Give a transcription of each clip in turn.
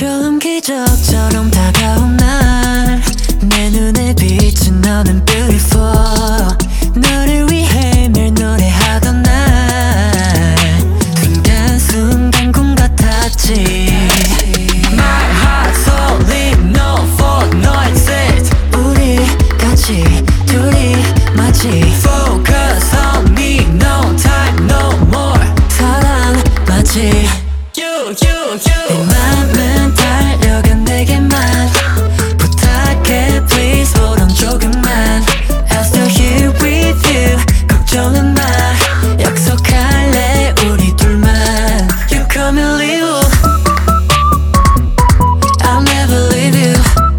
처음 기적처럼 다가온 날 내 눈에 비친 너는 beautiful. 너를 위해 매일 노래하던 날 순간순간 꿈 같았지. My heart solid no fault no exit. 우리 같이 둘이 마치 Focus on me no time no more. 사랑 마치 내 맘은 달려가 내게만 부탁해 please hold on 조금만. I'll still here with you 걱정은 마. 약속할래 우리 둘만. You come and leave, I'll never leave you.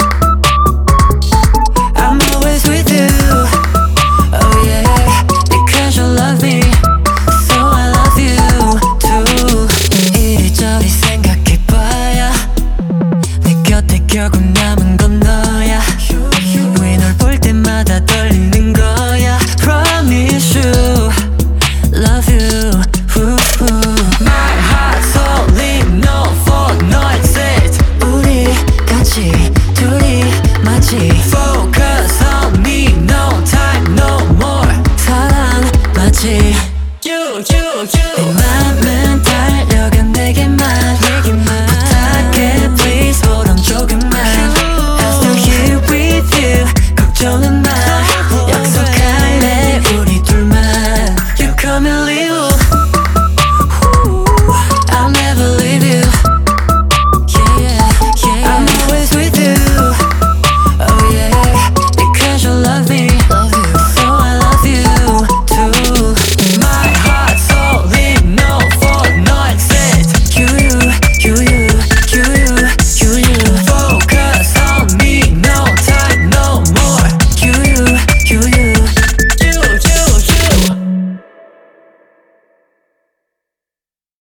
I'm always with you. Oh yeah, because you love me so I love you too. 이리저리 생각해봐야 내 곁에 결국 남은 건 너야. 왜 널 볼 때마다 떨리는 거야. Promise you love you. My heart solid no fault no exit. 우리 같이